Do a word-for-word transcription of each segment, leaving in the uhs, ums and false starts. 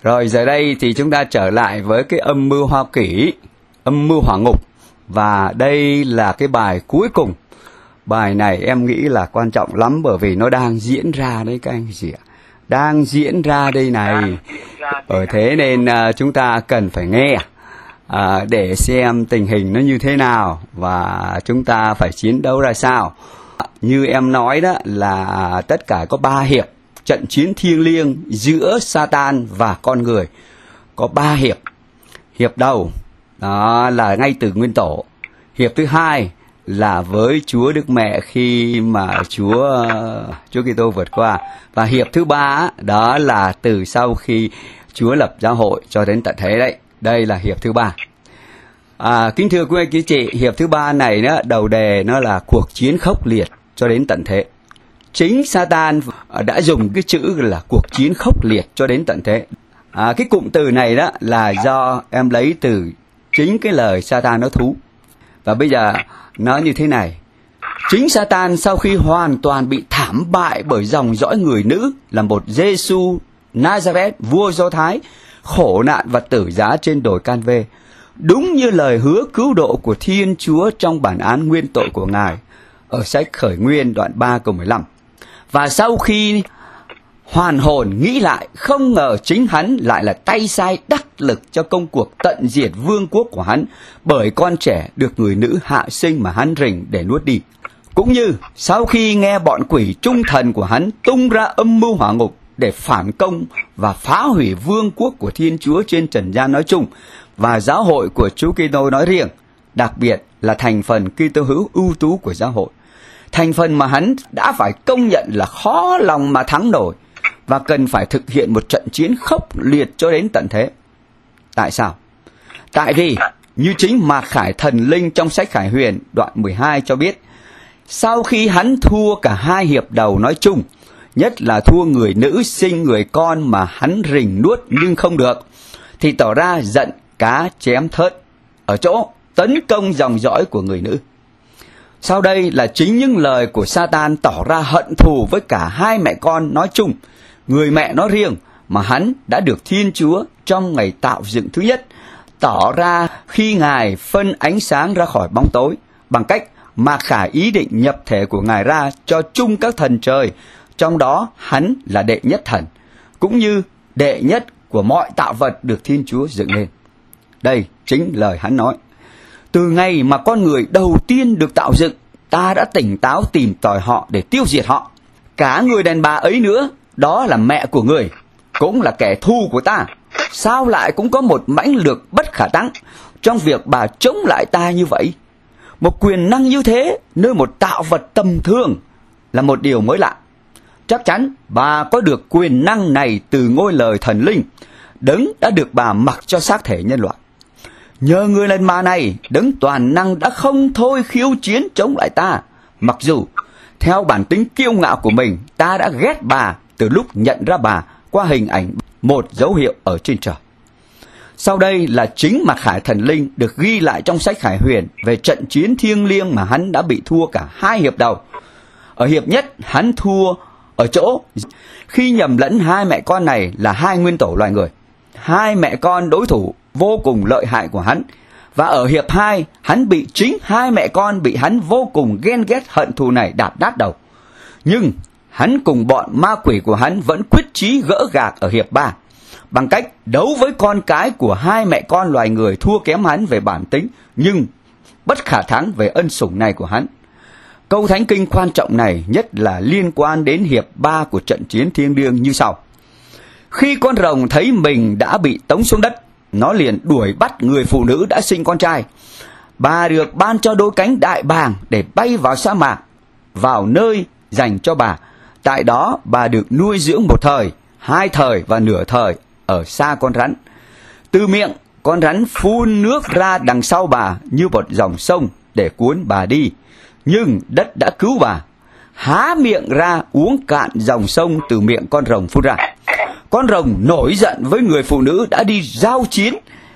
Rồi giờ đây thì chúng ta trở lại với cái âm mưu Hoa Kỷ, âm mưu hỏa ngục. Và đây là cái bài cuối cùng. Bài này em nghĩ là quan trọng lắm bởi vì nó đang diễn ra đấy các anh chị ạ. Đang diễn ra đây này. Ở thế nên uh, chúng ta cần phải nghe uh, để xem tình hình nó như thế nào và chúng ta phải chiến đấu ra sao. Như em nói đó là tất cả có ba hiệp trận chiến thiêng liêng giữa Satan và con người. Có ba hiệp. Hiệp đầu đó là ngay từ nguyên tổ. Hiệp thứ hai là với Chúa Đức Mẹ khi mà Chúa Chúa Kitô vượt qua. Và hiệp thứ ba đó là từ sau khi Chúa lập giáo hội cho đến tận thế đấy. Đây là hiệp thứ ba. À, kính thưa quý anh chị, chị, hiệp thứ ba này đó, đầu đề nó là cuộc chiến khốc liệt cho đến tận thế. Chính Satan đã dùng cái chữ là cuộc chiến khốc liệt cho đến tận thế. À, cái cụm từ này đó là do em lấy từ chính cái lời Satan nó thú. Và bây giờ nó như thế này. Chính Satan sau khi hoàn toàn bị thảm bại bởi dòng dõi người nữ là một Giê-xu Nazareth, vua Do Thái, khổ nạn và tử giá trên đồi Can-vê, đúng như lời hứa cứu độ của Thiên Chúa trong bản án nguyên tội của Ngài ở sách Khởi Nguyên đoạn ba câu mười lăm. Và sau khi hoàn hồn nghĩ lại, không ngờ chính hắn lại là tay sai đắc lực cho công cuộc tận diệt vương quốc của hắn bởi con trẻ được người nữ hạ sinh mà hắn rình để nuốt đi. Cũng như sau khi nghe bọn quỷ trung thần của hắn tung ra âm mưu hỏa ngục để phản công và phá hủy vương quốc của Thiên Chúa trên trần gian nói chung và giáo hội của Chúa Kitô nói riêng, đặc biệt là thành phần Kitô hữu ưu tú của giáo hội. Thành phần mà hắn đã phải công nhận là khó lòng mà thắng nổi và cần phải thực hiện một trận chiến khốc liệt cho đến tận thế. Tại sao? Tại vì như chính Mạc Khải Thần Linh trong sách Khải Huyền đoạn mười hai cho biết, sau khi hắn thua cả hai hiệp đầu nói chung, nhất là thua người nữ sinh người con mà hắn rình nuốt nhưng không được, thì tỏ ra giận cá chém thớt ở chỗ tấn công dòng dõi của người nữ. Sau đây là chính những lời của Satan tỏ ra hận thù với cả hai mẹ con nói chung, người mẹ nói riêng mà hắn đã được Thiên Chúa trong ngày tạo dựng thứ nhất tỏ ra khi Ngài phân ánh sáng ra khỏi bóng tối bằng cách Mạc Khải ý định nhập thể của Ngài ra cho chung các thần trời, trong đó hắn là đệ nhất thần, cũng như đệ nhất của mọi tạo vật được Thiên Chúa dựng lên. Đây chính lời hắn nói. Từ ngày mà con người đầu tiên được tạo dựng, ta đã tỉnh táo tìm tòi họ để tiêu diệt họ. Cả người đàn bà ấy nữa, đó là mẹ của người, cũng là kẻ thù của ta. Sao lại cũng có một mãnh lược bất khả tán trong việc bà chống lại ta như vậy? Một quyền năng như thế nơi một tạo vật tầm thường là một điều mới lạ. Chắc chắn bà có được quyền năng này từ ngôi lời thần linh, đấng đã được bà mặc cho xác thể nhân loại. Nhờ người đàn bà này, đấng toàn năng đã không thôi khiêu chiến chống lại ta. Mặc dù theo bản tính kiêu ngạo của mình, ta đã ghét bà từ lúc nhận ra bà qua hình ảnh một dấu hiệu ở trên trời. Sau đây là chính Mạc Khải Thần Linh được ghi lại trong sách Khải Huyền về trận chiến thiêng liêng mà hắn đã bị thua cả hai hiệp đầu. Ở hiệp nhất, hắn thua ở chỗ khi nhầm lẫn hai mẹ con này là hai nguyên tổ loài người. Hai mẹ con đối thủ vô cùng lợi hại của hắn. Và ở hiệp hai, hắn bị chính hai mẹ con bị hắn vô cùng ghen ghét hận thù này đạp nát đầu. Nhưng hắn cùng bọn ma quỷ của hắn vẫn quyết chí gỡ gạc ở hiệp ba, bằng cách đấu với con cái của hai mẹ con loài người thua kém hắn về bản tính, nhưng bất khả thắng về ân sủng này của hắn. Câu thánh kinh quan trọng này nhất là liên quan đến hiệp ba của trận chiến thiêng liêng như sau. Khi con rồng thấy mình đã bị tống xuống đất, nó liền đuổi bắt người phụ nữ đã sinh con trai. Bà được ban cho đôi cánh đại bàng để bay vào sa mạc, vào nơi dành cho bà. Tại đó bà được nuôi dưỡng một thời, hai thời và nửa thời ở xa con rắn. Từ miệng con rắn phun nước ra đằng sau bà như một dòng sông để cuốn bà đi. Nhưng đất đã cứu bà. Há miệng ra uống cạn dòng sông từ miệng con rồng phun ra. Con rồng nổi giận với người phụ nữ đã đi giao chiến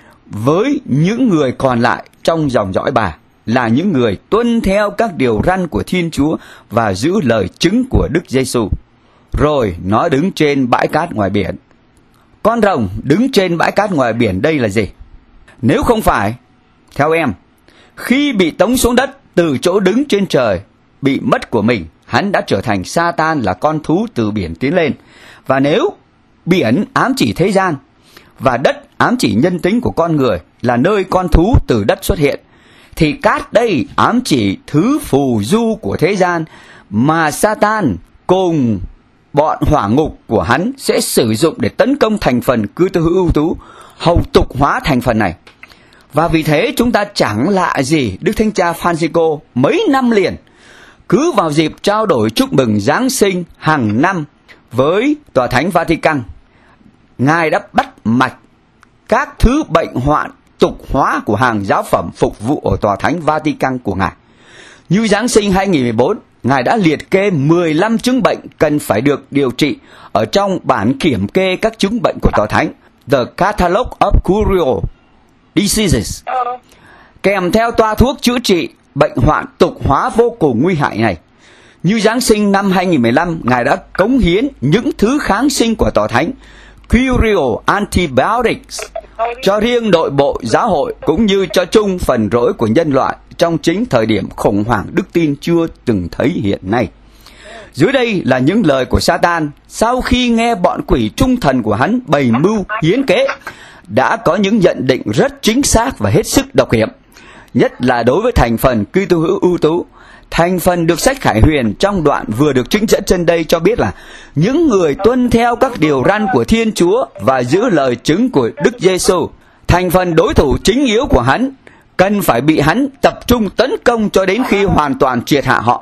với những người còn lại trong dòng dõi bà, là những người tuân theo các điều răn của Thiên Chúa và giữ lời chứng của Đức Giêsu. Rồi nó đứng trên bãi cát ngoài biển. Con rồng đứng trên bãi cát ngoài biển đây là gì? Nếu không phải, theo em, khi bị tống xuống đất từ chỗ đứng trên trời, bị mất của mình, hắn đã trở thành Sa-tan, là con thú từ biển tiến lên. Và nếu biển ám chỉ thế gian và đất ám chỉ nhân tính của con người, là nơi con thú từ đất xuất hiện, thì cát đây ám chỉ thứ phù du của thế gian mà Sa-tan cùng bọn hỏa ngục của hắn sẽ sử dụng để tấn công thành phần cư tư hữu ưu tú, hầu tục hóa thành phần này. Và vì thế chúng ta chẳng lạ gì Đức Thánh Cha Francisco mấy năm liền, cứ vào dịp trao đổi chúc mừng Giáng sinh hàng năm với Tòa Thánh Vatican, Ngài đã bắt mạch các thứ bệnh hoạn tục hóa của hàng giáo phẩm phục vụ ở Tòa Thánh Vatican của Ngài. Như Giáng sinh hai nghìn mười bốn, Ngài đã liệt kê mười lăm chứng bệnh cần phải được điều trị ở trong bản kiểm kê các chứng bệnh của Tòa Thánh, The Catalog of Curial Diseases, kèm theo toa thuốc chữa trị bệnh hoạn tục hóa vô cùng nguy hại này. Như Giáng sinh năm hai nghìn mười lăm, Ngài đã cống hiến những thứ kháng sinh của Tòa Thánh, Curial Antibiotics, cho riêng nội bộ giáo hội cũng như cho chung phần rỗi của nhân loại trong chính thời điểm khủng hoảng đức tin chưa từng thấy hiện nay. Dưới đây là những lời của Sa-tan sau khi nghe bọn quỷ trung thần của hắn bày mưu hiến kế, đã có những nhận định rất chính xác và hết sức độc hiểm, nhất là đối với thành phần Kitô hữu ưu tú. Thành phần được sách Khải Huyền trong đoạn vừa được trích dẫn trên đây cho biết là những người tuân theo các điều răn của Thiên Chúa và giữ lời chứng của Đức Giêsu, thành phần đối thủ chính yếu của hắn, cần phải bị hắn tập trung tấn công cho đến khi hoàn toàn triệt hạ họ.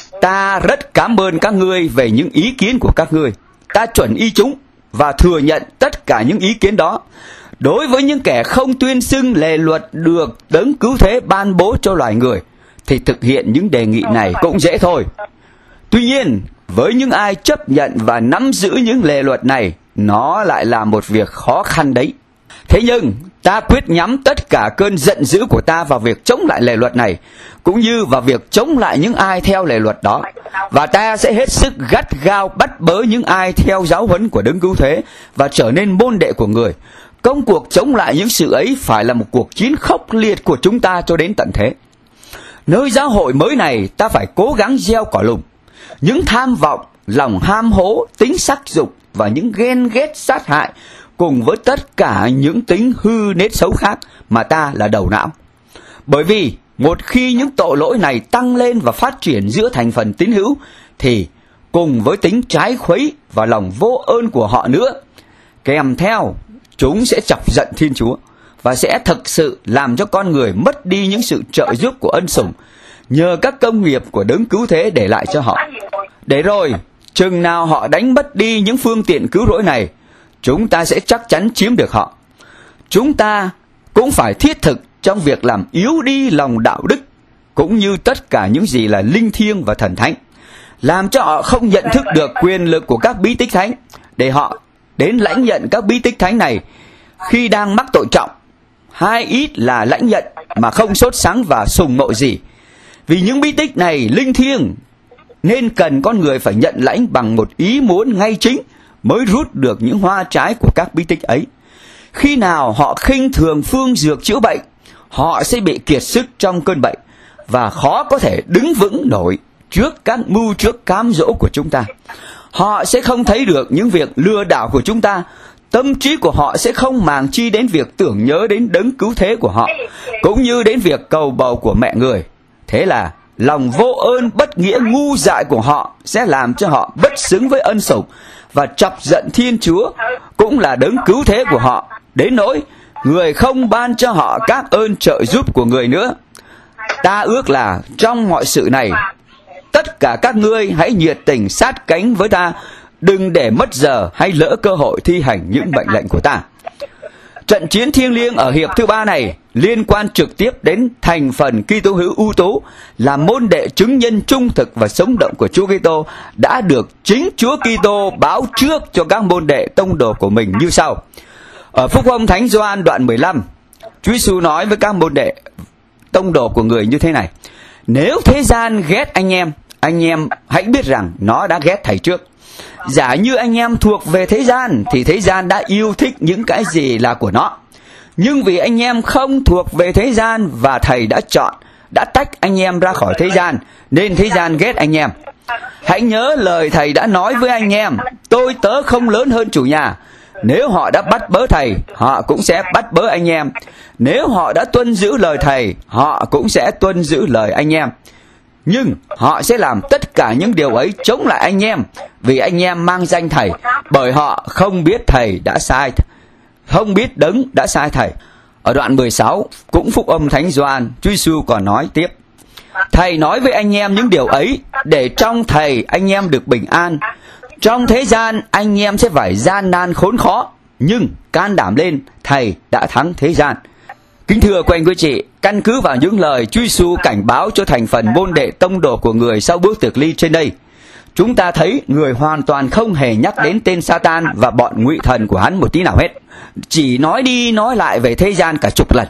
Ta rất cảm ơn các ngươi về những ý kiến của các ngươi. Ta chuẩn y chúng và thừa nhận tất cả những ý kiến đó. Đối với những kẻ không tuyên xưng lề luật được Đấng Cứu Thế ban bố cho loài người, thì thực hiện những đề nghị này cũng dễ thôi. Tuy nhiên, với những ai chấp nhận và nắm giữ những lề luật này, nó lại là một việc khó khăn đấy. Thế nhưng, ta quyết nhắm tất cả cơn giận dữ của ta vào việc chống lại lề luật này, cũng như vào việc chống lại những ai theo lề luật đó. Và ta sẽ hết sức gắt gao bắt bớ những ai theo giáo huấn của Đấng Cứu Thế và trở nên môn đệ của người. Công cuộc chống lại những sự ấy phải là một cuộc chiến khốc liệt của chúng ta cho đến tận thế. Nơi giáo hội mới này, ta phải cố gắng gieo cỏ lùng những tham vọng, lòng ham hố, tính sắc dục và những ghen ghét sát hại, cùng với tất cả những tính hư nết xấu khác mà ta là đầu não. Bởi vì một khi những tội lỗi này tăng lên và phát triển giữa thành phần tín hữu, thì cùng với tính trái khuấy và lòng vô ơn của họ nữa, kèm theo chúng sẽ chọc giận Thiên Chúa và sẽ thực sự làm cho con người mất đi những sự trợ giúp của ân sủng nhờ các công nghiệp của Đấng Cứu Thế để lại cho họ. Để rồi, chừng nào họ đánh mất đi những phương tiện cứu rỗi này, chúng ta sẽ chắc chắn chiếm được họ. Chúng ta cũng phải thiết thực trong việc làm yếu đi lòng đạo đức, cũng như tất cả những gì là linh thiêng và thần thánh, làm cho họ không nhận thức được quyền lực của các bí tích thánh, để họ đến lãnh nhận các bí tích thánh này khi đang mắc tội trọng, hay ít là lãnh nhận mà không sốt sắng và sùng mộ gì. Vì những bí tích này linh thiêng, nên cần con người phải nhận lãnh bằng một ý muốn ngay chính mới rút được những hoa trái của các bí tích ấy. Khi nào họ khinh thường phương dược chữa bệnh, họ sẽ bị kiệt sức trong cơn bệnh và khó có thể đứng vững nổi trước các mưu trước cám dỗ của chúng ta. Họ sẽ không thấy được những việc lừa đảo của chúng ta. Tâm trí của họ sẽ không màng chi đến việc tưởng nhớ đến Đấng Cứu Thế của họ, cũng như đến việc cầu bầu của mẹ người. Thế là lòng vô ơn bất nghĩa ngu dại của họ sẽ làm cho họ bất xứng với ân sủng và chọc giận Thiên Chúa, cũng là Đấng Cứu Thế của họ, đến nỗi người không ban cho họ các ơn trợ giúp của người nữa. Ta ước là trong mọi sự này, tất cả các ngươi hãy nhiệt tình sát cánh với ta, đừng để mất giờ hay lỡ cơ hội thi hành những mệnh lệnh của ta. Trận chiến thiêng liêng ở hiệp thứ ba này liên quan trực tiếp đến thành phần Kitô hữu ưu tú, là môn đệ chứng nhân trung thực và sống động của Chúa Kitô, đã được chính Chúa Kitô báo trước cho các môn đệ tông đồ của mình như sau. Ở Phúc Âm Thánh Gioan đoạn mười lăm, Chúa Giêsu nói với các môn đệ tông đồ của người như thế này: nếu thế gian ghét anh em, anh em hãy biết rằng nó đã ghét thầy trước. Giả như anh em thuộc về thế gian thì thế gian đã yêu thích những cái gì là của nó. Nhưng vì anh em không thuộc về thế gian và thầy đã chọn, đã tách anh em ra khỏi thế gian, nên thế gian ghét anh em. Hãy nhớ lời thầy đã nói với anh em: tôi tớ không lớn hơn chủ nhà. Nếu họ đã bắt bớ thầy, họ cũng sẽ bắt bớ anh em. Nếu họ đã tuân giữ lời thầy, họ cũng sẽ tuân giữ lời anh em. Nhưng họ sẽ làm tất cả những điều ấy chống lại anh em, vì anh em mang danh thầy, bởi họ không biết thầy đã sai, không biết đấng đã sai thầy. Ở đoạn mười sáu, cũng phúc âm Thánh Gioan, Chúa Giêsu còn nói tiếp: thầy nói với anh em những điều ấy để trong thầy anh em được bình an. Trong thế gian anh em sẽ phải gian nan khốn khó, nhưng can đảm lên, thầy đã thắng thế gian. Kính thưa quý anh quý chị, căn cứ vào những lời Chúa Giêsu cảnh báo cho thành phần môn đệ tông đồ của người sau bữa tiệc ly trên đây, chúng ta thấy người hoàn toàn không hề nhắc đến tên Satan và bọn ngụy thần của hắn một tí nào hết, chỉ nói đi nói lại về thế gian cả chục lần.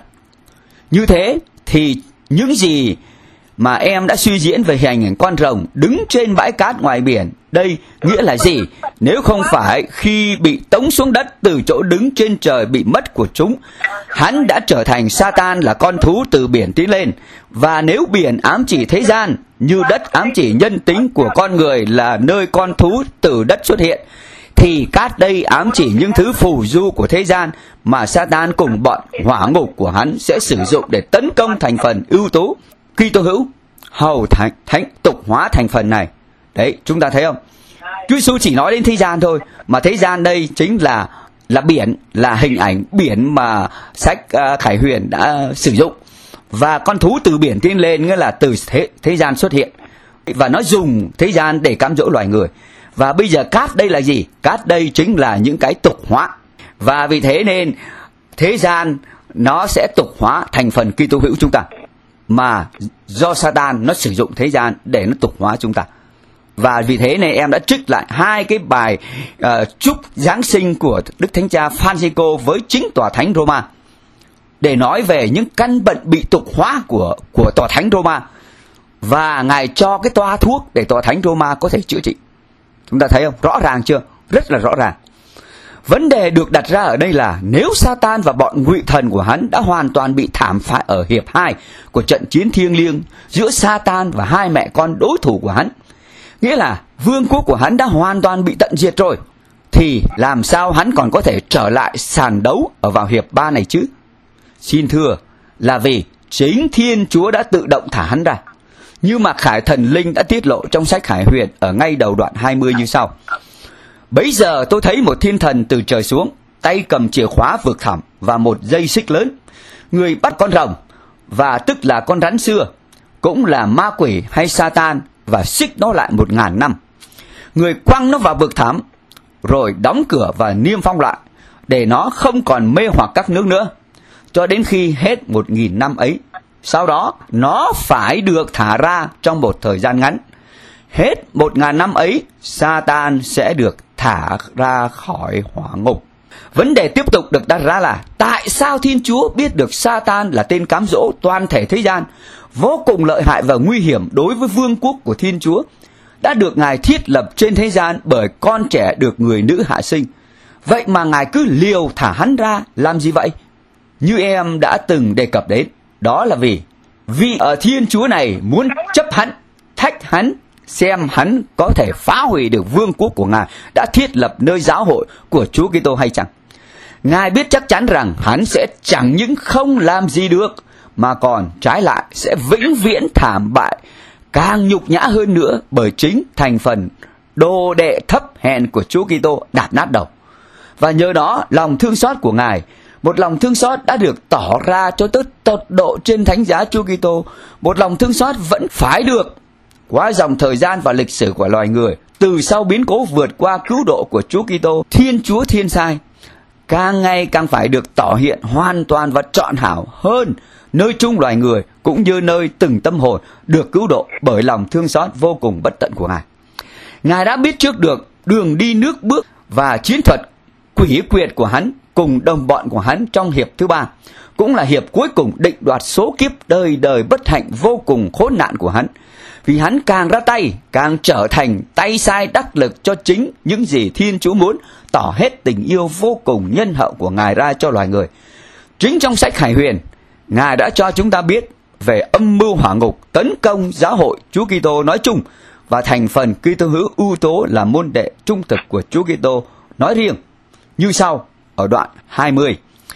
Như thế thì những gì mà em đã suy diễn về hình ảnh con rồng đứng trên bãi cát ngoài biển, đây nghĩa là gì? Nếu không phải khi bị tống xuống đất từ chỗ đứng trên trời bị mất của chúng, hắn đã trở thành Satan là con thú từ biển tiến lên. Và nếu biển ám chỉ thế gian, như đất ám chỉ nhân tính của con người là nơi con thú từ đất xuất hiện, thì cát đây ám chỉ những thứ phù du của thế gian mà Satan cùng bọn hỏa ngục của hắn sẽ sử dụng để tấn công thành phần ưu tú Kitô hữu hầu thánh, thánh tục hóa thành phần này. Đấy, chúng ta thấy không? Chúa Giêsu chỉ nói đến thế gian thôi, mà thế gian đây chính là là biển, là hình ảnh biển mà sách uh, Khải Huyền đã sử dụng. Và con thú từ biển tiến lên nghĩa là từ thế, thế gian xuất hiện, và nó dùng thế gian để cám dỗ loài người. Và bây giờ cát đây là gì? Cát đây chính là những cái tục hóa. Và vì thế nên thế gian nó sẽ tục hóa thành phần Kitô hữu chúng ta, mà do Satan nó sử dụng thế gian để nó tục hóa chúng ta. Và vì thế này em đã trích lại hai cái bài uh, chúc Giáng sinh của Đức Thánh Cha Francisco với chính Tòa Thánh Roma, để nói về những căn bệnh bị tục hóa của, của Tòa Thánh Roma. Và Ngài cho cái toa thuốc để Tòa Thánh Roma có thể chữa trị. Chúng ta thấy không? Rõ ràng chưa? Rất là rõ ràng. Vấn đề được đặt ra ở đây là nếu Satan và bọn ngụy thần của hắn đã hoàn toàn bị thảm phá ở hiệp hai của trận chiến thiêng liêng giữa Satan và hai mẹ con đối thủ của hắn, nghĩa là vương quốc của hắn đã hoàn toàn bị tận diệt rồi, thì làm sao hắn còn có thể trở lại sàn đấu ở vào hiệp ba này chứ? Xin thưa là vì chính Thiên Chúa đã tự động thả hắn ra, như mà Khải Thần Linh đã tiết lộ trong sách Khải Huyền ở ngay đầu đoạn hai mươi như sau: bấy giờ tôi thấy một thiên thần từ trời xuống, tay cầm chìa khóa vực thẳm và một dây xích lớn. Người bắt con rồng, và tức là con rắn xưa, cũng là ma quỷ hay Satan, và xích nó lại một ngàn năm. Người quăng nó vào vực thẳm, rồi đóng cửa và niêm phong lại, để nó không còn mê hoặc các nước nữa, cho đến khi hết một nghìn năm ấy. Sau đó nó phải được thả ra trong một thời gian ngắn. Hết một ngàn năm ấy, Satan sẽ được thả ra khỏi hỏa ngục. Vấn đề tiếp tục được đặt ra là tại sao Thiên Chúa biết được Satan là tên cám dỗ toàn thể thế gian, vô cùng lợi hại và nguy hiểm đối với vương quốc của Thiên Chúa, đã được Ngài thiết lập trên thế gian bởi con trẻ được người nữ hạ sinh. Vậy mà Ngài cứ liều thả hắn ra làm gì vậy? Như em đã từng đề cập đến, đó là vì vì ở Thiên Chúa này muốn chấp hắn, thách hắn, xem hắn có thể phá hủy được vương quốc của Ngài đã thiết lập nơi giáo hội của Chúa Kitô hay chăng. Ngài biết chắc chắn rằng hắn sẽ chẳng những không làm gì được, mà còn trái lại sẽ vĩnh viễn thảm bại, càng nhục nhã hơn nữa, bởi chính thành phần đồ đệ thấp hèn của Chúa Kitô đạp nát đầu. Và nhờ đó lòng thương xót của Ngài, một lòng thương xót đã được tỏ ra cho tới tột độ trên thánh giá Chúa Kitô, một lòng thương xót vẫn phải được qua dòng thời gian và lịch sử của loài người, từ sau biến cố vượt qua cứu độ của Chúa Kitô, Thiên Chúa Thiên Sai, càng ngày càng phải được tỏ hiện hoàn toàn và trọn hảo hơn nơi chung loài người, cũng như nơi từng tâm hồn được cứu độ bởi lòng thương xót vô cùng bất tận của Ngài. Ngài đã biết trước được đường đi nước bước và chiến thuật quỷ quyệt của hắn cùng đồng bọn của hắn trong hiệp thứ ba, cũng là hiệp cuối cùng định đoạt số kiếp đời đời bất hạnh vô cùng khốn nạn của hắn. Vì hắn càng ra tay, càng trở thành tay sai đắc lực cho chính những gì Thiên Chúa muốn, tỏ hết tình yêu vô cùng nhân hậu của Ngài ra cho loài người. Chính trong sách Khải Huyền, Ngài đã cho chúng ta biết về âm mưu hỏa ngục tấn công giáo hội Chúa Kitô nói chung và thành phần Kitô hữu ưu tố là môn đệ trung thực của Chúa Kitô nói riêng, như sau ở đoạn hai mươi.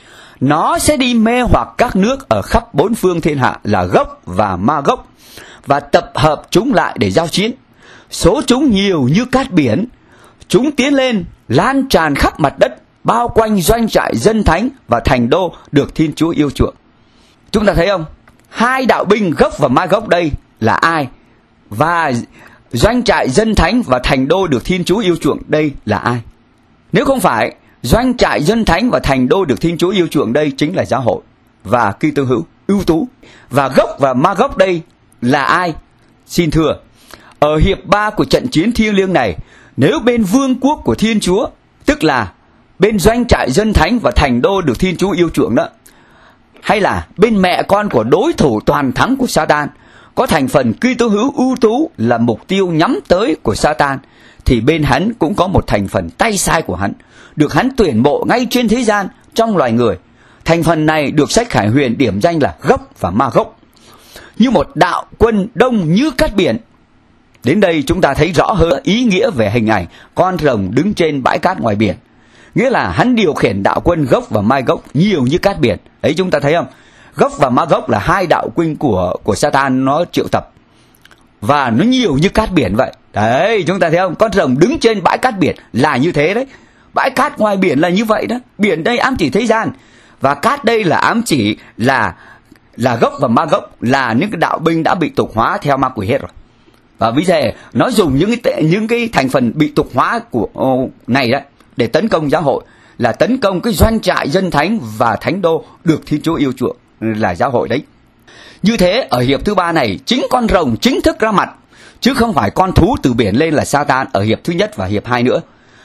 Nó sẽ đi mê hoặc các nước ở khắp bốn phương thiên hạ là Gốc và Ma-gốc, và tập hợp chúng lại để giao chiến. Số chúng nhiều như cát biển. Chúng tiến lên, lan tràn khắp mặt đất, bao quanh doanh trại dân thánh và thành đô được Thiên Chúa yêu chuộng. Chúng ta thấy không? Hai đạo binh Gốc và Ma-gốc đây là ai? Và doanh trại dân thánh và thành đô được Thiên Chúa yêu chuộng đây là ai? Nếu không phải doanh trại dân thánh và thành đô được Thiên Chúa yêu chuộng đây chính là giáo hội và Kitô hữu ưu tú. Và Gốc và Ma-gốc đây là ai? Xin thưa, ở hiệp ba của trận chiến thiêng liêng này, nếu bên vương quốc của Thiên Chúa, tức là bên doanh trại dân thánh và thành đô được Thiên Chúa yêu chuộng đó, hay là bên mẹ con của đối thủ toàn thắng của Satan, có thành phần Kitô hữu ưu tú là mục tiêu nhắm tới của Satan, thì bên hắn cũng có một thành phần tay sai của hắn, được hắn tuyển mộ ngay trên thế gian trong loài người. Thành phần này được sách Khải Huyền điểm danh là Gốc và Ma-gốc, như một đạo quân đông như cát biển. Đến đây chúng ta thấy rõ hơn ý nghĩa về hình ảnh con rồng đứng trên bãi cát ngoài biển. Nghĩa là hắn điều khiển đạo quân Gốc và Ma-gốc nhiều như cát biển. Ấy chúng ta thấy không? Gốc và Ma-gốc là hai đạo quân của của Satan nó triệu tập, và nó nhiều như cát biển vậy. Đấy, chúng ta thấy không? Con rồng đứng trên bãi cát biển là như thế đấy. Bãi cát ngoài biển là như vậy đó. Biển đây ám chỉ thế gian, và cát đây là ám chỉ là là Gốc và Ma-gốc, là những cái đạo binh đã bị tục hóa theo ma quỷ hết rồi. Và bây giờ nó dùng những cái những cái thành phần bị tục hóa của này đấy để tấn công giáo hội, là tấn công cái doanh trại dân thánh và thánh đô được Thiên Chúa yêu chuộng là giáo hội đấy. Như thế ở hiệp thứ ba này, chính con rồng chính thức ra mặt, chứ không phải con thú từ biển lên là Satan ở hiệp thứ nhất và hiệp hai nữa.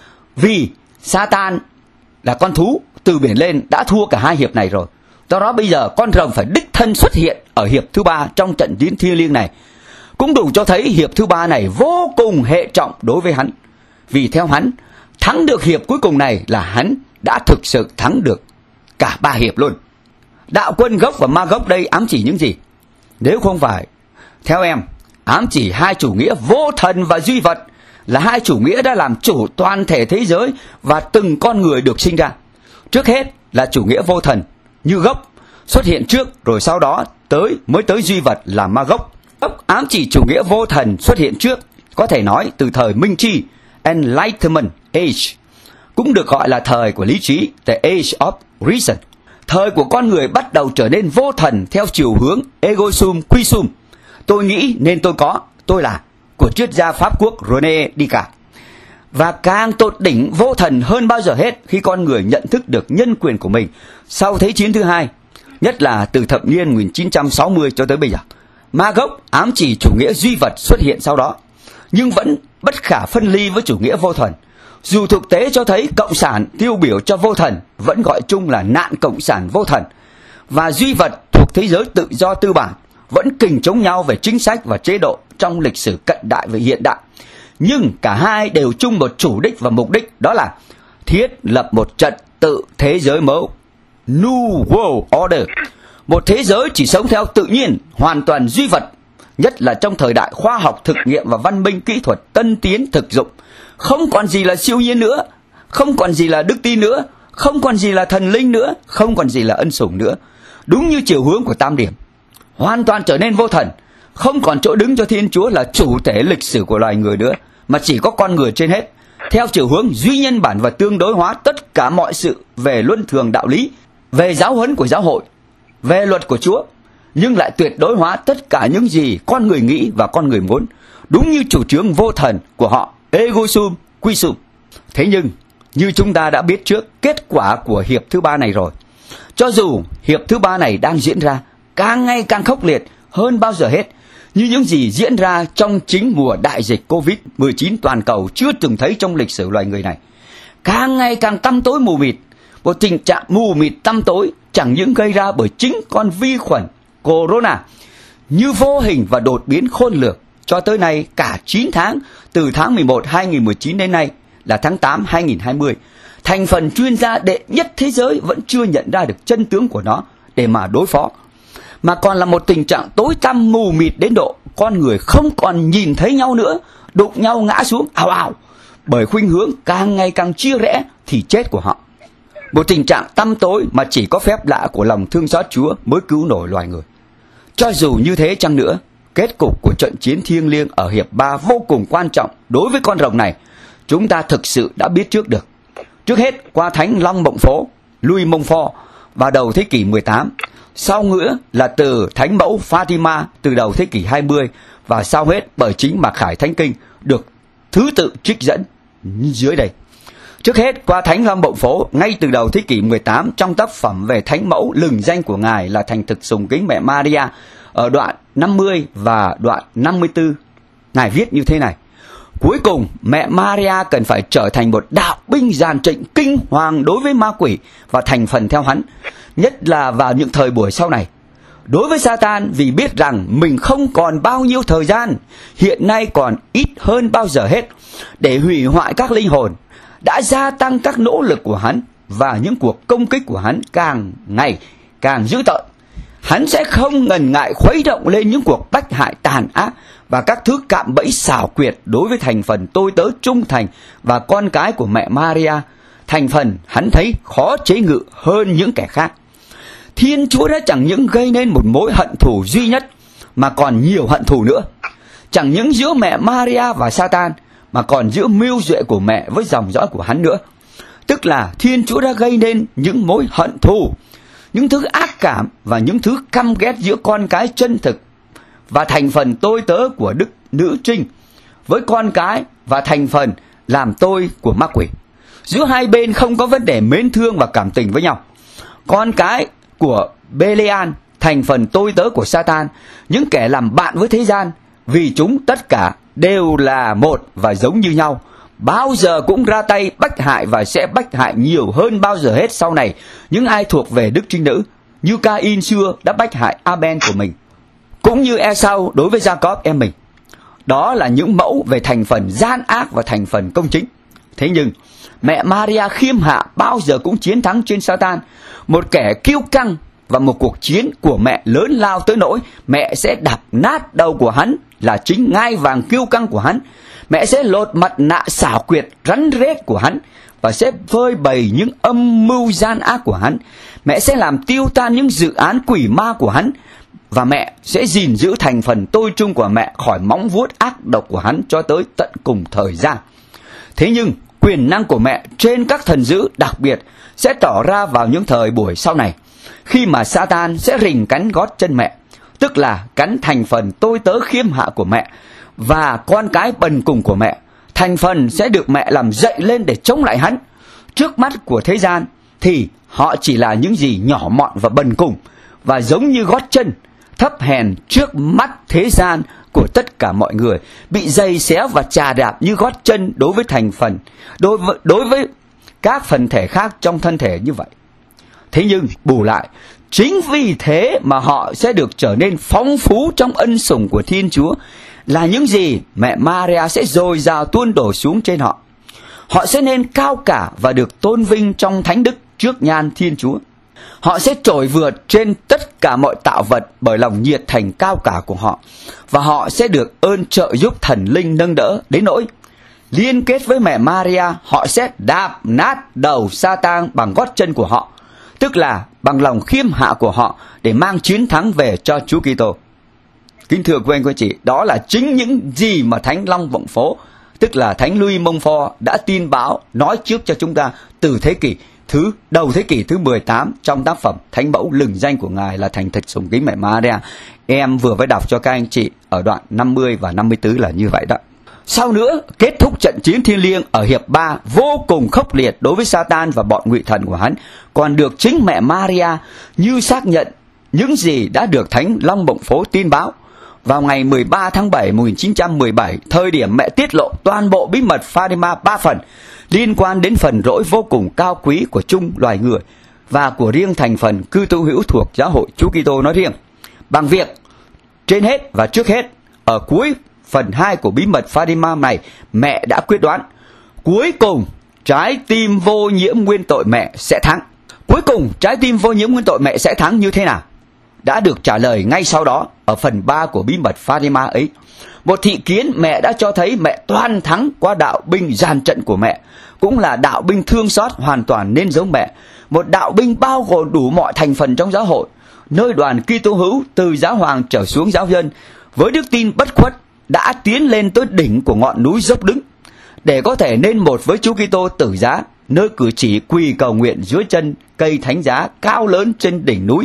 Vì Satan là con thú từ biển lên đã thua cả hai hiệp này rồi. Do đó bây giờ con rồng phải đích thân xuất hiện ở hiệp thứ ba trong trận chiến thiêng liêng này. Cũng đủ cho thấy hiệp thứ ba này vô cùng hệ trọng đối với hắn. Vì theo hắn, thắng được hiệp cuối cùng này là hắn đã thực sự thắng được cả ba hiệp luôn. Đạo quân Gốc và Ma-gốc đây ám chỉ những gì? Nếu không phải, theo em, ám chỉ hai chủ nghĩa vô thần và duy vật, là hai chủ nghĩa đã làm chủ toàn thể thế giới và từng con người được sinh ra. Trước hết là chủ nghĩa vô thần như Gốc xuất hiện trước, rồi sau đó tới mới tới duy vật là Ma-gốc. Gốc ám chỉ chủ nghĩa vô thần xuất hiện trước, có thể nói từ thời Minh Tri, Enlightenment Age, cũng được gọi là thời của lý trí, the Age of Reason. Thời của con người bắt đầu trở nên vô thần theo chiều hướng ego sum qui sum, tôi nghĩ nên tôi có, tôi là, của triết gia Pháp quốc René Descartes. Và càng tột đỉnh vô thần hơn bao giờ hết khi con người nhận thức được nhân quyền của mình sau Thế chiến thứ hai, nhất là từ thập niên một nghìn chín trăm sáu mươi cho tới bây giờ. Ma-gốc ám chỉ chủ nghĩa duy vật xuất hiện sau đó, nhưng vẫn bất khả phân ly với chủ nghĩa vô thần. Dù thực tế cho thấy cộng sản tiêu biểu cho vô thần vẫn gọi chung là nạn cộng sản vô thần, và duy vật thuộc thế giới tự do tư bản vẫn kình chống nhau về chính sách và chế độ trong lịch sử cận đại và hiện đại. Nhưng cả hai đều chung một chủ đích và mục đích, đó là thiết lập một trật tự thế giới mới, New World Order, một thế giới chỉ sống theo tự nhiên, hoàn toàn duy vật, nhất là trong thời đại khoa học thực nghiệm và văn minh kỹ thuật tân tiến thực dụng. Không còn gì là siêu nhiên nữa, không còn gì là đức tin nữa, không còn gì là thần linh nữa, không còn gì là ân sủng nữa. Đúng như chiều hướng của Tam Điểm, hoàn toàn trở nên vô thần, không còn chỗ đứng cho Thiên Chúa là chủ thể lịch sử của loài người nữa, mà chỉ có con người trên hết. Theo chiều hướng duy nhân bản và tương đối hóa tất cả mọi sự về luân thường đạo lý, về giáo huấn của giáo hội, về luật của Chúa, nhưng lại tuyệt đối hóa tất cả những gì con người nghĩ và con người muốn, đúng như chủ trương vô thần của họ, ego sum qui sum. Thế nhưng như chúng ta đã biết trước kết quả của hiệp thứ ba này rồi, cho dù hiệp thứ ba này đang diễn ra càng ngày càng khốc liệt hơn bao giờ hết, như những gì diễn ra trong chính mùa đại dịch Covid mười chín toàn cầu chưa từng thấy trong lịch sử loài người này, càng ngày càng tăm tối mù mịt. Một tình trạng mù mịt tăm tối chẳng những gây ra bởi chính con vi khuẩn corona, như vô hình và đột biến khôn lường cho tới nay cả chín tháng, từ tháng mười một hai nghìn mười chín đến nay là tháng tám hai nghìn hai mươi. Thành phần chuyên gia đệ nhất thế giới vẫn chưa nhận ra được chân tướng của nó để mà đối phó, mà còn là một tình trạng tối tăm mù mịt đến độ con người không còn nhìn thấy nhau nữa, đụng nhau ngã xuống ào ào, bởi khuynh hướng càng ngày càng chia rẽ thì chết của họ. Một tình trạng tăm tối mà chỉ có phép lạ của lòng thương xót Chúa mới cứu nổi loài người. Cho dù như thế chăng nữa, kết cục của trận chiến thiêng liêng ở hiệp ba vô cùng quan trọng đối với con rồng này, chúng ta thực sự đã biết trước được. Trước hết qua thánh Long Bộng Phố, Louis Montfort vào đầu thế kỷ mười tám, sau nữa là từ thánh mẫu Fatima từ đầu thế kỷ hai mươi, và sau hết bởi chính Mạc Khải Thánh Kinh được thứ tự trích dẫn dưới đây. Trước hết qua thánh Long Bộng Phố ngay từ đầu thế kỷ mười tám, trong tác phẩm về thánh mẫu lừng danh của Ngài là Thành Thực Sùng Kính Mẹ Maria, ở đoạn năm mươi và đoạn năm mươi tư, Ngài viết như thế này: cuối cùng mẹ Maria cần phải trở thành một đạo binh dàn trịnh kinh hoàng đối với ma quỷ và thành phần theo hắn, nhất là vào những thời buổi sau này. Đối với Satan, vì biết rằng mình không còn bao nhiêu thời gian, hiện nay còn ít hơn bao giờ hết, để hủy hoại các linh hồn, đã gia tăng các nỗ lực của hắn, và những cuộc công kích của hắn càng ngày càng dữ tợn. Hắn sẽ không ngần ngại khuấy động lên những cuộc bách hại tàn ác và các thứ cạm bẫy xảo quyệt đối với thành phần tôi tớ trung thành và con cái của mẹ Maria, thành phần hắn thấy khó chế ngự hơn những kẻ khác. Thiên Chúa đã chẳng những gây nên một mối hận thù duy nhất, mà còn nhiều hận thù nữa, chẳng những giữa mẹ Maria và Satan, mà còn giữa mưu duệ của mẹ với dòng dõi của hắn nữa. Tức là Thiên Chúa đã gây nên những mối hận thù, những thứ ác cảm và những thứ căm ghét giữa con cái chân thực và thành phần tôi tớ của Đức Nữ Trinh với con cái và thành phần làm tôi của ma quỷ. Giữa hai bên không có vấn đề mến thương và cảm tình với nhau. Con cái của Belial, thành phần tôi tớ của Satan, những kẻ làm bạn với thế gian, vì chúng tất cả đều là một và giống như nhau, bao giờ cũng ra tay bách hại và sẽ bách hại nhiều hơn bao giờ hết sau này những ai thuộc về Đức Trinh Nữ, như Cain xưa đã bách hại Abel của mình, cũng như Esau đối với Jacob em mình. Đó là những mẫu về thành phần gian ác và thành phần công chính. Thế nhưng mẹ Maria khiêm hạ bao giờ cũng chiến thắng trên Satan, một kẻ kiêu căng, và một cuộc chiến của mẹ lớn lao tới nỗi mẹ sẽ đạp nát đầu của hắn là chính ngai vàng kiêu căng của hắn. Mẹ sẽ lột mặt nạ xảo quyệt rắn rết của hắn và sẽ phơi bày những âm mưu gian ác của hắn. Mẹ sẽ làm tiêu tan những dự án quỷ ma của hắn, và mẹ sẽ gìn giữ thành phần tôi trung của mẹ khỏi móng vuốt ác độc của hắn cho tới tận cùng thời gian. Thế nhưng quyền năng của mẹ trên các thần dữ đặc biệt sẽ tỏ ra vào những thời buổi sau này, khi mà Satan sẽ rình cắn gót chân mẹ, tức là cắn thành phần tôi tớ khiêm hạ của mẹ và con cái bần cùng của mẹ. Thành phần sẽ được mẹ làm dậy lên để chống lại hắn. Trước mắt của thế gian thì họ chỉ là những gì nhỏ mọn và bần cùng, và giống như gót chân thấp hèn trước mắt thế gian của tất cả mọi người, bị giày xéo và chà đạp như gót chân đối với thành phần, đối với, đối với các phần thể khác trong thân thể như vậy. Thế nhưng bù lại, chính vì thế mà họ sẽ được trở nên phong phú trong ân sủng của Thiên Chúa, là những gì mẹ Maria sẽ dồi dào tuôn đổ xuống trên họ. Họ sẽ nên cao cả và được tôn vinh trong thánh đức trước nhan Thiên Chúa. Họ sẽ trội vượt trên tất cả mọi tạo vật bởi lòng nhiệt thành cao cả của họ, và họ sẽ được ơn trợ giúp thần linh nâng đỡ đến nỗi liên kết với mẹ Maria, họ sẽ đạp nát đầu Satan bằng gót chân của họ, tức là bằng lòng khiêm hạ của họ, để mang chiến thắng về cho Chúa Kitô. Kính thưa quý anh quý chị, đó là chính những gì mà Thánh Long Bộng Phố, tức là Thánh Louis Montfort đã tin báo nói trước cho chúng ta từ thế kỷ thứ đầu thế kỷ thứ mười tám trong tác phẩm Thánh Mẫu lừng danh của Ngài là Thành Thực Sùng Kính Mẹ Maria. Em vừa mới đọc cho các anh chị ở đoạn năm mươi và năm mươi tư là như vậy đó. Sau nữa, kết thúc trận chiến thiêng liêng ở hiệp ba vô cùng khốc liệt đối với Satan và bọn ngụy thần của hắn, còn được chính mẹ Maria như xác nhận những gì đã được Thánh Long Bộng Phố tin báo. Vào ngày mười ba tháng bảy một nghìn chín trăm mười bảy, thời điểm mẹ tiết lộ toàn bộ bí mật Fatima ba phần liên quan đến phần rỗi vô cùng cao quý của chung loài người và của riêng thành phần cư tu hữu thuộc giáo hội Chúa Kitô nói riêng, bằng việc trên hết và trước hết ở cuối phần hai của bí mật Fatima này, mẹ đã quyết đoán. Cuối cùng, trái tim vô nhiễm nguyên tội mẹ sẽ thắng. Cuối cùng, trái tim vô nhiễm nguyên tội mẹ sẽ thắng như thế nào? Đã được trả lời ngay sau đó ở phần ba của bí mật Fatima ấy. Một thị kiến mẹ đã cho thấy mẹ toàn thắng qua đạo binh dàn trận của mẹ, cũng là đạo binh thương xót hoàn toàn nên giống mẹ. Một đạo binh bao gồm đủ mọi thành phần trong giáo hội, nơi đoàn Kitô hữu từ giáo hoàng trở xuống giáo dân, với đức tin bất khuất đã tiến lên tới đỉnh của ngọn núi dốc đứng, để có thể nên một với Chúa Kitô tử giá, nơi cử chỉ quỳ cầu nguyện dưới chân cây thánh giá cao lớn trên đỉnh núi.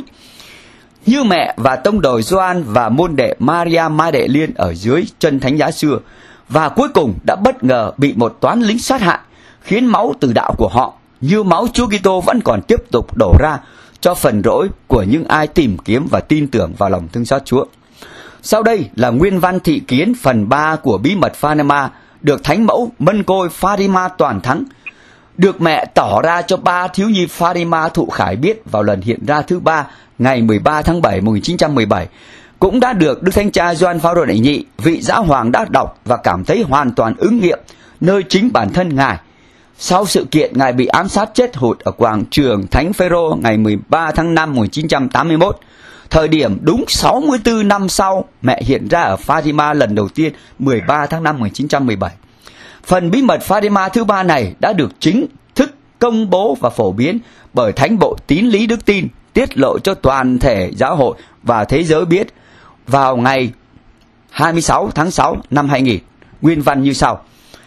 Như mẹ và tông đồ Gioan và môn đệ Maria Ma Đệ Liên ở dưới chân thánh giá xưa, và cuối cùng đã bất ngờ bị một toán lính sát hại, khiến máu từ đạo của họ như máu Chúa Kitô vẫn còn tiếp tục đổ ra cho phần rỗi của những ai tìm kiếm và tin tưởng vào lòng thương xót Chúa. Sau đây là nguyên văn thị kiến phần ba của bí mật Fatima, được thánh mẫu Mân Côi Fatima toàn thắng, được mẹ tỏ ra cho ba thiếu nhi Fatima thụ khải biết vào lần hiện ra thứ ba ngày mười ba tháng bảy năm một nghìn chín trăm mười bảy, cũng đã được Đức Thánh Cha Gioan Phaolô đệ nhị, vị giáo hoàng đã đọc và cảm thấy hoàn toàn ứng nghiệm nơi chính bản thân Ngài. Sau sự kiện Ngài bị ám sát chết hụt ở quảng trường Thánh Phêrô ngày mười ba tháng năm năm một nghìn chín trăm tám mươi mốt, thời điểm đúng sáu mươi tư năm sau mẹ hiện ra ở Fatima lần đầu tiên mười ba tháng năm năm một nghìn chín trăm mười bảy. Phần bí mật Fatima thứ ba này đã được chính thức công bố và phổ biến bởi Thánh Bộ Tín lý Đức Tin, tiết lộ cho toàn thể giáo hội và thế giới biết vào ngày hai mươi sáu tháng sáu năm hai nghìn. Nguyên văn như sau.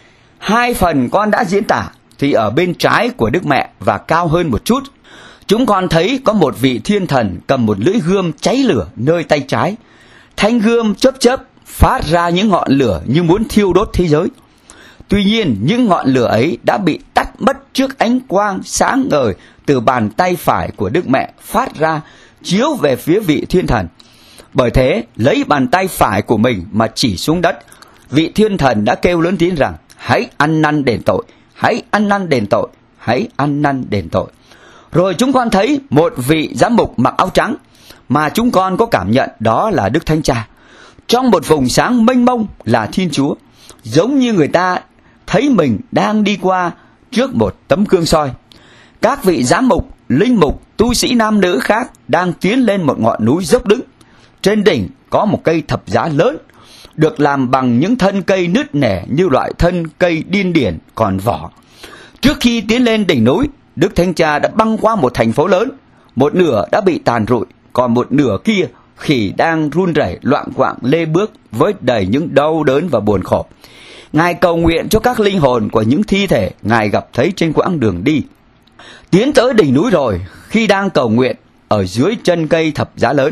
Hai phần con đã diễn tả thì ở bên trái của Đức Mẹ và cao hơn một chút, chúng con thấy có một vị thiên thần cầm một lưỡi gươm cháy lửa nơi tay trái. Thanh gươm chớp chớp phát ra những ngọn lửa như muốn thiêu đốt thế giới. Tuy nhiên, những ngọn lửa ấy đã bị tắt mất trước ánh quang sáng ngời từ bàn tay phải của Đức Mẹ phát ra, chiếu về phía vị thiên thần. Bởi thế, lấy bàn tay phải của mình mà chỉ xuống đất, vị thiên thần đã kêu lớn tiếng rằng: hãy ăn năn đền tội, hãy ăn năn đền tội, hãy ăn năn đền tội. Rồi chúng con thấy một vị giám mục mặc áo trắng, mà chúng con có cảm nhận đó là Đức Thánh Cha. Trong một vùng sáng mênh mông là Thiên Chúa, giống như người ta thấy mình đang đi qua trước một tấm gương soi. Các vị giám mục, linh mục, tu sĩ nam nữ khác đang tiến lên một ngọn núi dốc đứng. Trên đỉnh có một cây thập giá lớn, được làm bằng những thân cây nứt nẻ như loại thân cây điên điển còn vỏ. Trước khi tiến lên đỉnh núi, Đức Thánh Cha đã băng qua một thành phố lớn. Một nửa đã bị tàn rụi, còn một nửa kia thì đang run rẩy loạng quạng lê bước với đầy những đau đớn và buồn khổ. Ngài cầu nguyện cho các linh hồn của những thi thể Ngài gặp thấy trên quãng đường đi. Tiến tới đỉnh núi rồi, khi đang cầu nguyện ở dưới chân cây thập giá lớn,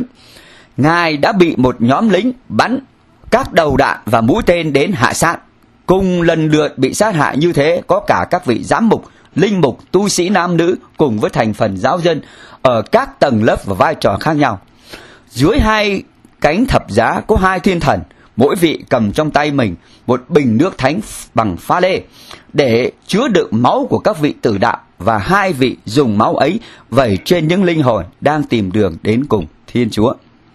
Ngài đã bị một nhóm lính bắn các đầu đạn và mũi tên đến hạ sát. Cùng lần lượt bị sát hại như thế có cả các vị giám mục, linh mục, tu sĩ nam nữ cùng với thành phần giáo dân ở các tầng lớp và vai trò khác nhau. Dưới hai cánh thập giá có hai thiên thần, mỗi vị cầm trong tay mình một bình nước thánh bằng pha lê để chứa đựng máu của các vị tử đạo, và hai vị dùng máu ấy vẩy trên những linh hồn đang tìm đường đến cùng Thiên Chúa.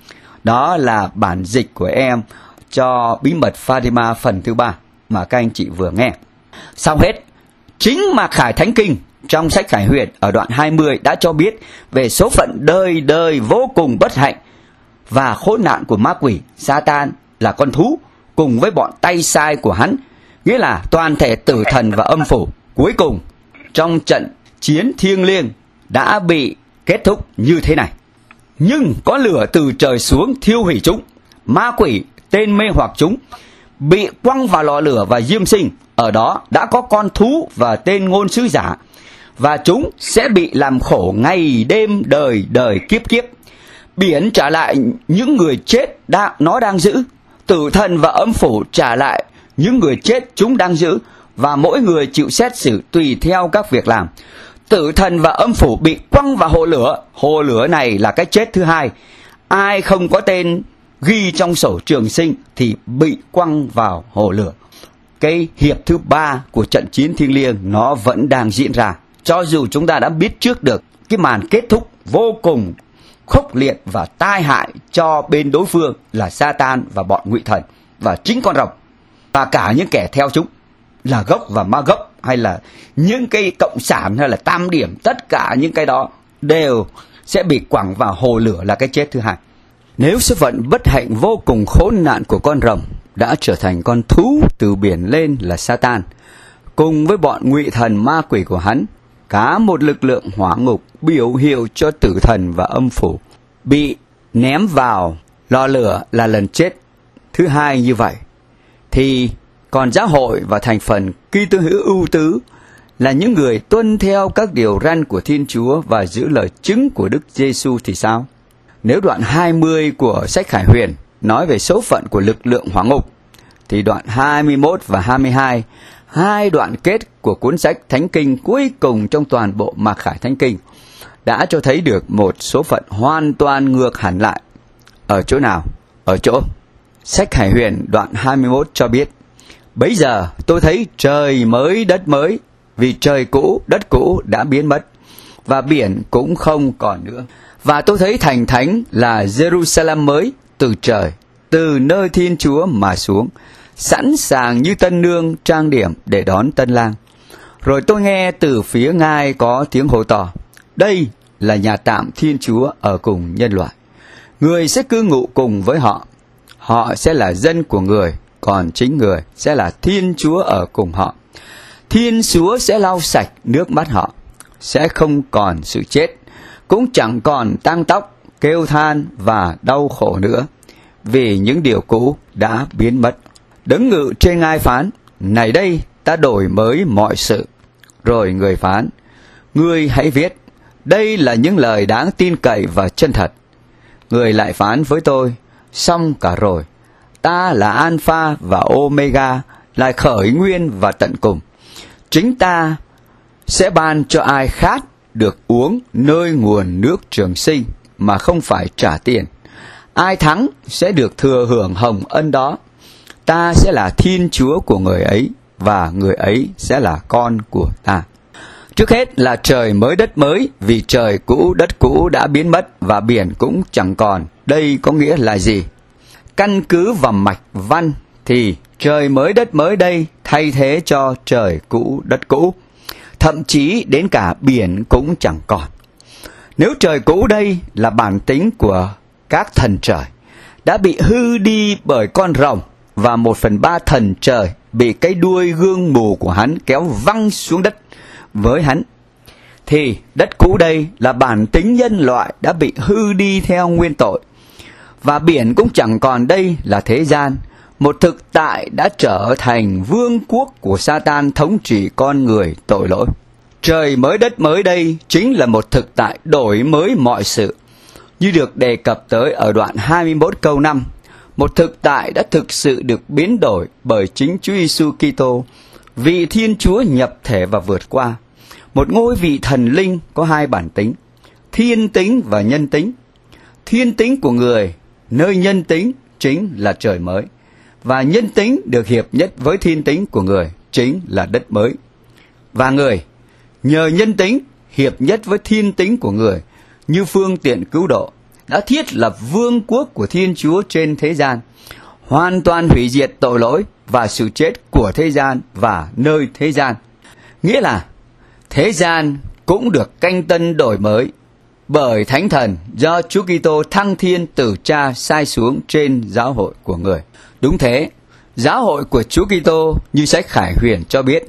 Đó là bản dịch của em cho bí mật Fatima phần thứ ba mà các anh chị vừa nghe. Xong hết, chính Mạc Khải Thánh Kinh trong sách Khải Huyền ở đoạn hai mươi đã cho biết về số phận đời đời vô cùng bất hạnh và khốn nạn của ma quỷ Satan là con thú cùng với bọn tay sai của hắn, nghĩa là toàn thể tử thần và âm phủ. Cuối cùng trong trận chiến thiêng liêng đã bị kết thúc như thế này. Nhưng có lửa từ trời xuống thiêu hủy chúng. Ma quỷ tên mê hoặc chúng bị quăng vào lò lửa và diêm sinh. Ở đó đã có con thú và tên ngôn sứ giả, và chúng sẽ bị làm khổ ngày đêm đời đời kiếp kiếp. Biển trả lại những người chết đã, nó đang giữ. Tử thần và âm phủ trả lại những người chết chúng đang giữ, và mỗi người chịu xét xử tùy theo các việc làm. Tử thần và âm phủ bị quăng vào hồ lửa. Hồ lửa này là cái chết thứ hai. Ai không có tên ghi trong sổ trường sinh thì bị quăng vào hồ lửa. Cái hiệp thứ ba của trận chiến thiêng liêng nó vẫn đang diễn ra, cho dù chúng ta đã biết trước được cái màn kết thúc vô cùng khốc liệt và tai hại cho bên đối phương là Satan và bọn ngụy thần và chính con rồng và cả những kẻ theo chúng là gốc và ma gốc, hay là những cái cộng sản hay là tam điểm, tất cả những cái đó đều sẽ bị quẳng vào hồ lửa là cái chết thứ hai. Nếu số phận bất hạnh vô cùng khốn nạn của con rồng đã trở thành con thú từ biển lên là Satan, cùng với bọn ngụy thần ma quỷ của hắn, cả một lực lượng hỏa ngục biểu hiệu cho tử thần và âm phủ, bị ném vào lò lửa là lần chết thứ hai như vậy, thì còn giáo hội và thành phần Kitô hữu ưu tứ là những người tuân theo các điều răn của Thiên Chúa và giữ lời chứng của Đức Giêsu thì sao? Nếu đoạn hai mươi của sách Khải Huyền nói về số phận của lực lượng hỏa ngục, thì đoạn hai mươi mốt và hai mươi hai, hai đoạn kết của cuốn sách Thánh Kinh cuối cùng trong toàn bộ Mạc Khải Thánh Kinh, đã cho thấy được một số phận hoàn toàn ngược hẳn lại. Ở chỗ nào? Ở chỗ sách Khải Huyền đoạn hai mươi mốt cho biết: bấy giờ tôi thấy trời mới đất mới, vì trời cũ đất cũ đã biến mất, và biển cũng không còn nữa. Và tôi thấy thành thánh là Jerusalem mới từ trời, từ nơi Thiên Chúa mà xuống, sẵn sàng như tân nương trang điểm để đón tân lang. Rồi tôi nghe từ phía ngai có tiếng hô to: đây là nhà tạm Thiên Chúa ở cùng nhân loại. Người sẽ cư ngụ cùng với họ. Họ sẽ là dân của người, còn chính người sẽ là Thiên Chúa ở cùng họ. Thiên Chúa sẽ lau sạch nước mắt họ, sẽ không còn sự chết, cũng chẳng còn tang tóc, kêu than và đau khổ nữa, vì những điều cũ đã biến mất. Đấng ngự trên ngai phán: này đây, ta đổi mới mọi sự. Rồi người phán: ngươi hãy viết, đây là những lời đáng tin cậy và chân thật. Người lại phán với tôi: xong cả rồi. Ta là Alpha và Omega, là khởi nguyên và tận cùng. Chính ta sẽ ban cho ai khát được uống nơi nguồn nước trường sinh mà không phải trả tiền. Ai thắng sẽ được thừa hưởng hồng ân đó. Ta sẽ là Thiên Chúa của người ấy, và người ấy sẽ là con của ta. Trước hết là trời mới đất mới, vì trời cũ đất cũ đã biến mất và biển cũng chẳng còn. Đây có nghĩa là gì? Căn cứ vào mạch văn thì trời mới đất mới đây thay thế cho trời cũ đất cũ. Thậm chí đến cả biển cũng chẳng còn. Nếu trời cũ đây là bản tính của các thần trời, đã bị hư đi bởi con rồng, và một phần ba thần trời bị cái đuôi gương mù của hắn kéo văng xuống đất với hắn, thì đất cũ đây là bản tính nhân loại đã bị hư đi theo nguyên tội. Và biển cũng chẳng còn đây là thế gian, một thực tại đã trở thành vương quốc của Satan thống trị con người tội lỗi. Trời mới đất mới đây chính là một thực tại đổi mới mọi sự, như được đề cập tới ở đoạn hai mươi mốt câu năm. Một thực tại đã thực sự được biến đổi bởi chính Chúa Giêsu Kitô, vị Thiên Chúa nhập thể và vượt qua. Một ngôi vị thần linh có hai bản tính, thiên tính và nhân tính. Thiên tính của người, nơi nhân tính chính là trời mới, và nhân tính được hiệp nhất với thiên tính của người chính là đất mới. Và người, nhờ nhân tính hiệp nhất với thiên tính của người như phương tiện cứu độ, đã thiết lập vương quốc của Thiên Chúa trên thế gian, hoàn toàn hủy diệt tội lỗi và sự chết của thế gian và nơi thế gian. Nghĩa là thế gian cũng được canh tân đổi mới bởi Thánh Thần do Chúa Kitô thăng thiên từ Cha sai xuống trên giáo hội của người. Đúng thế, giáo hội của Chúa Kitô như sách Khải Huyền cho biết,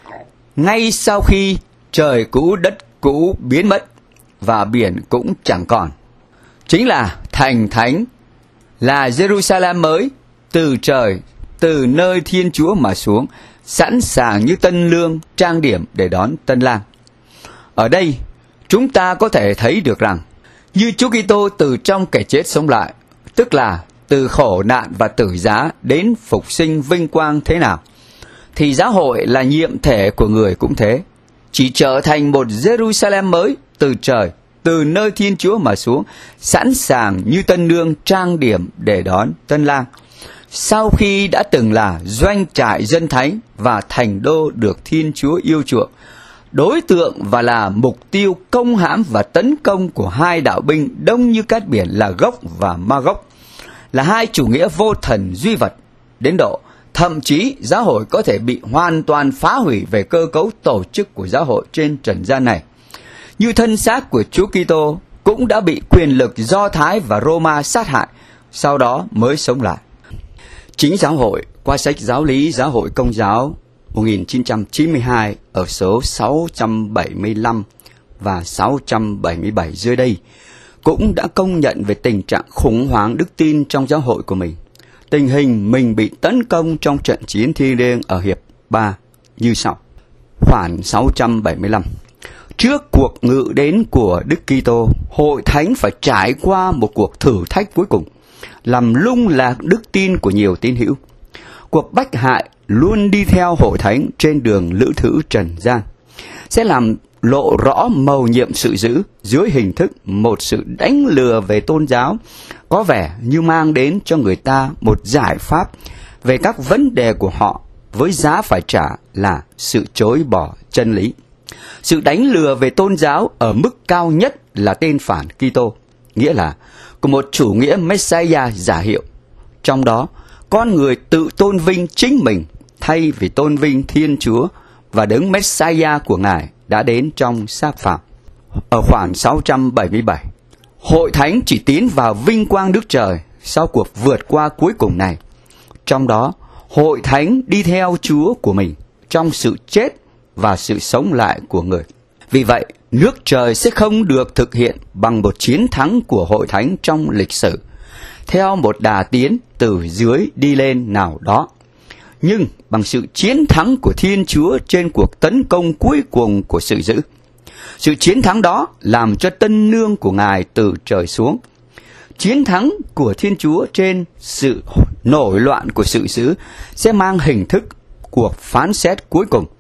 ngay sau khi trời cũ đất cũ biến mất và biển cũng chẳng còn, chính là thành thánh là Jerusalem mới từ trời, từ nơi Thiên Chúa mà xuống, sẵn sàng như tân lương trang điểm để đón tân lang. Ở đây chúng ta có thể thấy được rằng, như Chúa Kitô từ trong kẻ chết sống lại, tức là từ khổ nạn và tử giá đến phục sinh vinh quang thế nào, thì giáo hội là nhiệm thể của người cũng thế, chỉ trở thành một Jerusalem mới từ trời, từ nơi Thiên Chúa mà xuống, sẵn sàng như tân nương trang điểm để đón tân lang. Sau khi đã từng là doanh trại dân thánh và thành đô được Thiên Chúa yêu chuộng, đối tượng và là mục tiêu công hãm và tấn công của hai đạo binh đông như cát biển là Gốc và Magog, là hai chủ nghĩa vô thần duy vật, đến độ thậm chí giáo hội có thể bị hoàn toàn phá hủy về cơ cấu tổ chức của giáo hội trên trần gian này. Như thân xác của Chúa Kitô cũng đã bị quyền lực Do Thái và Roma sát hại, sau đó mới sống lại. Chính giáo hội qua sách Giáo lý Giáo hội Công giáo một nghìn chín trăm chín mươi hai ở số sáu trăm bảy mươi lăm và sáu trăm bảy mươi bảy dưới đây cũng đã công nhận về tình trạng khủng hoảng đức tin trong giáo hội của mình. Tình hình mình bị tấn công trong trận chiến thiêng liêng ở hiệp ba như sau. Khoản sáu trăm bảy mươi lăm. Trước cuộc ngự đến của Đức Kitô, hội thánh phải trải qua một cuộc thử thách cuối cùng, làm lung lạc đức tin của nhiều tín hữu. Cuộc bách hại luôn đi theo hội thánh trên đường lữ thử trần gian, sẽ làm lộ rõ mầu nhiệm sự dữ dưới hình thức một sự đánh lừa về tôn giáo, có vẻ như mang đến cho người ta một giải pháp về các vấn đề của họ với giá phải trả là sự chối bỏ chân lý. Sự đánh lừa về tôn giáo ở mức cao nhất là tên phản Kitô, nghĩa là của một chủ nghĩa Messiah giả hiệu. Trong đó, con người tự tôn vinh chính mình thay vì tôn vinh Thiên Chúa và đấng Messiah của Ngài đã đến trong xác phạm. Ở khoản sáu trăm bảy mươi bảy, hội thánh chỉ tiến vào vinh quang Đức Trời sau cuộc vượt qua cuối cùng này. Trong đó, hội thánh đi theo Chúa của mình trong sự chết và sự sống lại của người. Vì vậy, nước trời sẽ không được thực hiện bằng một chiến thắng của hội thánh trong lịch sử, theo một đà tiến từ dưới đi lên nào đó, nhưng bằng sự chiến thắng của Thiên Chúa trên cuộc tấn công cuối cùng của sự dữ. Sự chiến thắng đó làm cho tân nương của Ngài từ trời xuống. Chiến thắng của Thiên Chúa trên sự nổi loạn của sự dữ sẽ mang hình thức cuộc phán xét cuối cùng,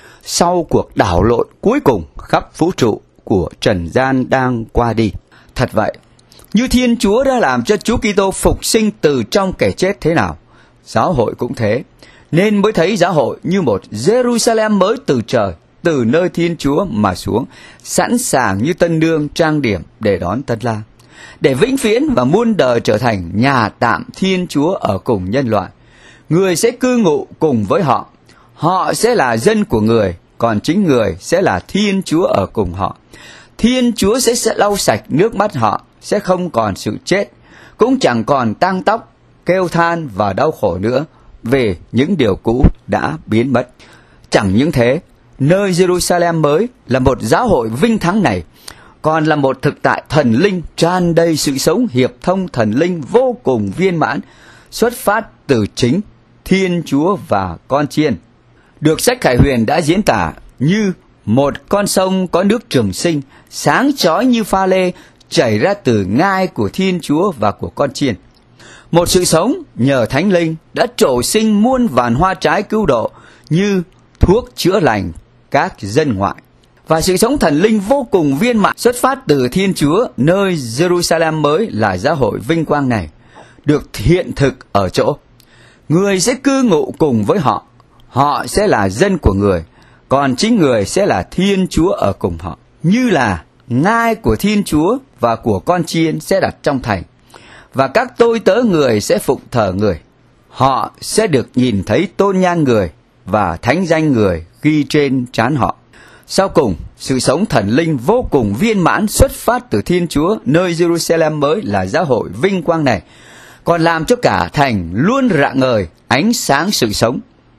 sau cuộc đảo lộn cuối cùng khắp vũ trụ của trần gian đang qua đi. Thật vậy, như Thiên Chúa đã làm cho Chúa Kitô phục sinh từ trong kẻ chết thế nào, giáo hội cũng thế, nên mới thấy giáo hội như một Jerusalem mới từ trời, từ nơi Thiên Chúa mà xuống, sẵn sàng như tân nương trang điểm để đón tân lang, để vĩnh viễn và muôn đời trở thành nhà tạm Thiên Chúa ở cùng nhân loại. Người sẽ cư ngụ cùng với họ, họ sẽ là dân của người, còn chính người sẽ là Thiên Chúa ở cùng họ. Thiên Chúa sẽ, sẽ lau sạch nước mắt họ, sẽ không còn sự chết, cũng chẳng còn tang tóc, kêu than và đau khổ nữa, về những điều cũ đã biến mất. Chẳng những thế, nơi Jerusalem mới là một giáo hội vinh thắng này, còn là một thực tại thần linh tràn đầy sự sống hiệp thông thần linh vô cùng viên mãn, xuất phát từ chính Thiên Chúa và con chiên. Được sách Khải Huyền đã diễn tả như một con sông có nước trường sinh, sáng chói như pha lê, chảy ra từ ngai của Thiên Chúa và của con chiên. Một sự sống nhờ Thánh Linh đã trổ sinh muôn vàn hoa trái cứu độ như thuốc chữa lành các dân ngoại. Và sự sống thần linh vô cùng viên mãn xuất phát từ Thiên Chúa nơi Jerusalem mới là giáo hội vinh quang này, được hiện thực ở chỗ người sẽ cư ngụ cùng với họ, họ sẽ là dân của người, còn chính người sẽ là Thiên Chúa ở cùng họ. Như là ngai của Thiên Chúa và của con chiên sẽ đặt trong thành, và các tôi tớ người sẽ phụng thờ người. Họ sẽ được nhìn thấy tôn nhan người và thánh danh người ghi trên trán họ. Sau cùng, sự sống thần linh vô cùng viên mãn xuất phát từ Thiên Chúa nơi Jerusalem mới là giáo hội vinh quang này, còn làm cho cả thành luôn rạng ngời ánh sáng sự sống.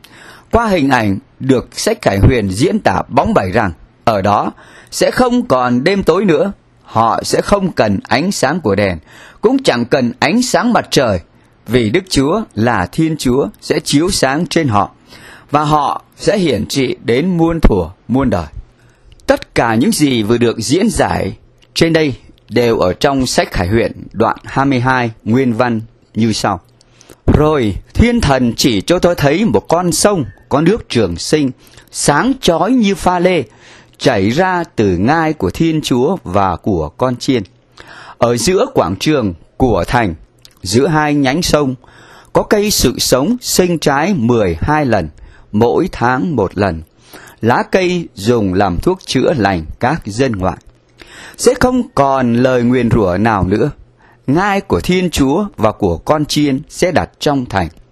Qua hình ảnh được sách Khải Huyền diễn tả bóng bẩy rằng ở đó sẽ không còn đêm tối nữa, họ sẽ không cần ánh sáng của đèn, cũng chẳng cần ánh sáng mặt trời, vì Đức Chúa là Thiên Chúa sẽ chiếu sáng trên họ, và họ sẽ hiển trị đến muôn thuở muôn đời. Tất cả những gì vừa được diễn giải trên đây đều ở trong sách Khải Huyền đoạn hai mươi hai nguyên văn như sau. Rồi thiên thần chỉ cho tôi thấy một con sông có nước trường sinh, sáng chói như pha lê, chảy ra từ ngai của Thiên Chúa và của con chiên. Ở giữa quảng trường của thành, giữa hai nhánh sông, có cây sự sống sinh trái mười hai lần, mỗi tháng một lần. Lá cây dùng làm thuốc chữa lành các dân ngoại. Sẽ không còn lời nguyền rủa nào nữa. Ngai của Thiên Chúa và của con chiên sẽ đặt trong thành.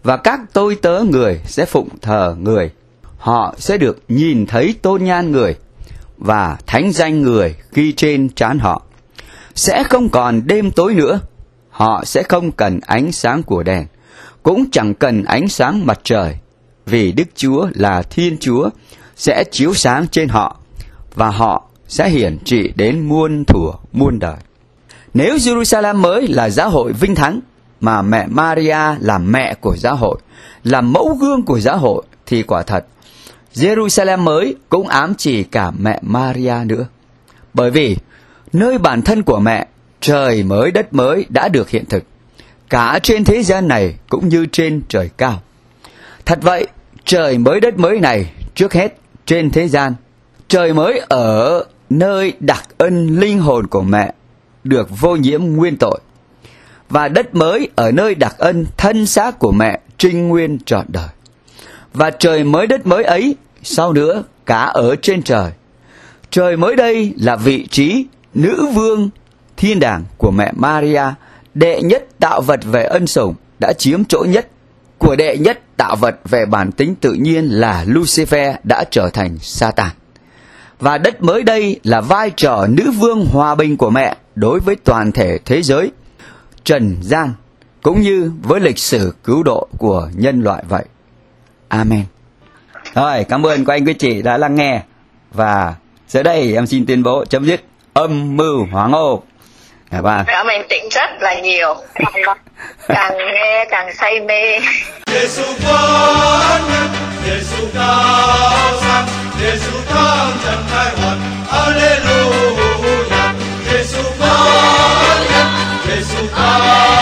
và các tôi tớ người sẽ phụng thờ người. Họ sẽ được nhìn thấy tôn nhan người, và thánh danh người ghi trên trán họ. Sẽ không còn đêm tối nữa. Họ sẽ không cần ánh sáng của đèn, cũng chẳng cần ánh sáng mặt trời, vì Đức Chúa là Thiên Chúa sẽ chiếu sáng trên họ, và họ sẽ hiển trị đến muôn thuở muôn đời. Nếu Jerusalem mới là giáo hội vinh thắng, mà mẹ Maria là mẹ của giáo hội, là mẫu gương của giáo hội, thì quả thật Jerusalem mới cũng ám chỉ cả mẹ Maria nữa. Bởi vì nơi bản thân của mẹ, trời mới đất mới đã được hiện thực, cả trên thế gian này cũng như trên trời cao. Thật vậy, trời mới đất mới này trước hết trên thế gian, trời mới ở nơi đặc ân linh hồn của mẹ được vô nhiễm nguyên tội, và đất mới ở nơi đặc ân thân xác của mẹ trinh nguyên trọn đời. Và trời mới đất mới ấy sau nữa cả ở trên trời. Trời mới đây là vị trí nữ vương thiên đàng của mẹ Maria, đệ nhất tạo vật về ân sủng, đã chiếm chỗ nhất của đệ nhất tạo vật về bản tính tự nhiên là Lucifer, đã trở thành Satan. Và đất mới đây là vai trò nữ vương hòa bình của mẹ đối với toàn thể thế giới trần gian, cũng như với lịch sử cứu độ của nhân loại vậy. Amen. Rồi, cảm ơn các anh quý chị đã lắng nghe. Và giờ đây em xin tuyên bố chấm dứt âm mưu hỏa ngộ. Các bạn. Cảm ơn Tịnh rất là nhiều. Càng nghe càng say mê. Giêsu con nhân, Giêsu cao sang, Giêsu thắng trận tai họa. Alleluia. Giêsu con nhân, Giêsu cao